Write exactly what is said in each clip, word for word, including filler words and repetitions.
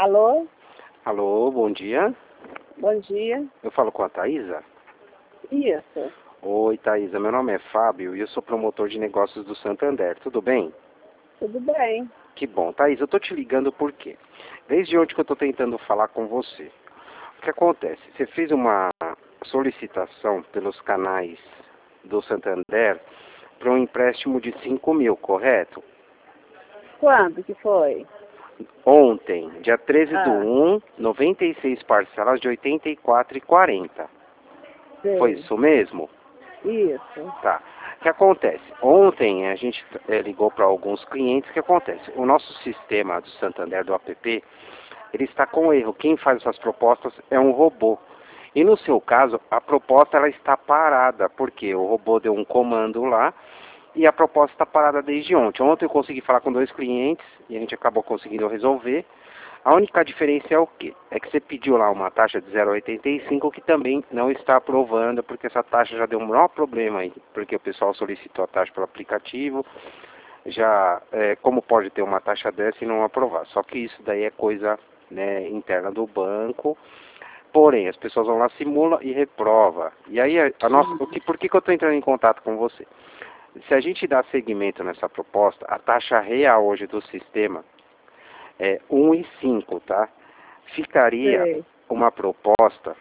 Alô? Alô, bom dia. Bom dia. Eu falo com a Thaisa? Isso. Oi, Thaisa, meu nome é Fábio e eu sou promotor de negócios do Santander, tudo bem? Tudo bem. Que bom. Thaisa, eu tô te ligando por quê? Desde ontem que eu tô tentando falar com você. O que acontece? Você fez uma solicitação pelos canais do Santander para um empréstimo de cinco mil, correto? Quando que foi? Ontem, dia treze do Ah, um, noventa e seis parcelas de oitenta e quatro reais e quarenta centavos. Foi sei. isso mesmo? Isso. Tá. O que acontece? Ontem a gente eh, ligou para alguns clientes. O que acontece? O nosso sistema do Santander, do app, ele está com erro. Quem faz essas propostas é um robô. E no seu caso, a proposta ela está parada, porque o robô deu um comando lá e a proposta está parada desde ontem. Ontem eu consegui falar com dois clientes e a gente acabou conseguindo resolver. A única diferença é o quê? É que você pediu lá uma taxa de zero vírgula oitenta e cinco que também não está aprovando, porque essa taxa já deu um maior problema aí, porque o pessoal solicitou a taxa pelo aplicativo, já, é, como pode ter uma taxa dessa e não aprovar? Só que isso daí é coisa, né, interna do banco, porém, as pessoas vão lá, simula e reprova. E aí, a, a nossa, o que, por que, que eu estou entrando em contato com você? Se a gente dá seguimento nessa proposta, a taxa real hoje do sistema é um vírgula cinco, tá? Ficaria Sei. uma proposta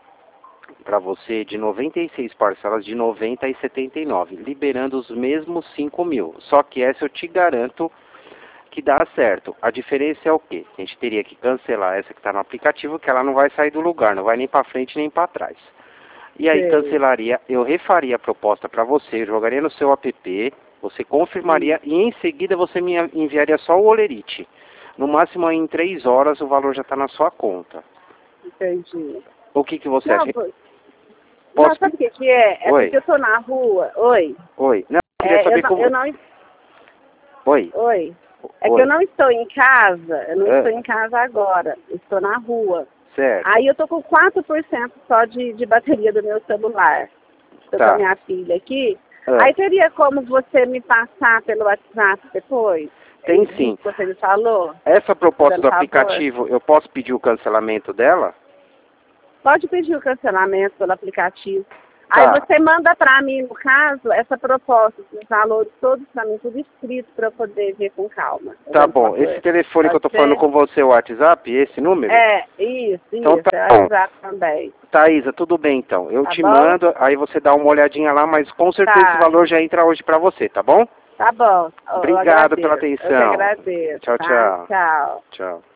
para você de noventa e seis parcelas de noventa e setenta e nove, liberando os mesmos cinco mil. Só que essa eu te garanto que dá certo. A diferença é o quê? A gente teria que cancelar essa que está no aplicativo, que ela não vai sair do lugar, não vai nem para frente nem para trás. E aí Sei. cancelaria, eu refaria a proposta para você, jogaria no seu app, você confirmaria e em seguida você me enviaria só o Olerite. No máximo aí, em três horas o valor já está na sua conta. Entendi. O que, que você Não, acha? po- não, Posso... sabe o que que é? É Oi, porque eu tô na rua. Oi. oi. Não, eu queria É, eu saber não, como... eu não... Oi, Oi. É que eu oi. não estou em casa. Eu não estou É, em casa agora. Eu estou na rua. certo, Aí eu tô com quatro por cento só de, de bateria do meu celular. Tô com a tá. minha filha aqui. É, Aí teria como você me passar pelo WhatsApp depois? tem Isso sim. que você me falou? Essa proposta Fazendo do favor? aplicativo, eu posso pedir o cancelamento dela? Pode pedir o cancelamento pelo aplicativo. Aí Tá, você manda para mim, no caso, essa proposta, esses valores todos para mim, tudo escrito para eu poder ver com calma. tá Fazendo bom. Esse favor. telefone que eu Pode tô falando ser? com você, o WhatsApp, esse número? É, isso, Então isso. tá É o bom. WhatsApp também. Thaisa, tudo bem então. Eu Tá te bom? mando, aí você dá uma olhadinha lá, mas com certeza esse Tá. valor já entra hoje pra você, tá bom? Tá bom. Eu eu Obrigado pela agradeço. Eu que atenção. agradeço. Tchau, Tá? tchau. Tchau. Tchau.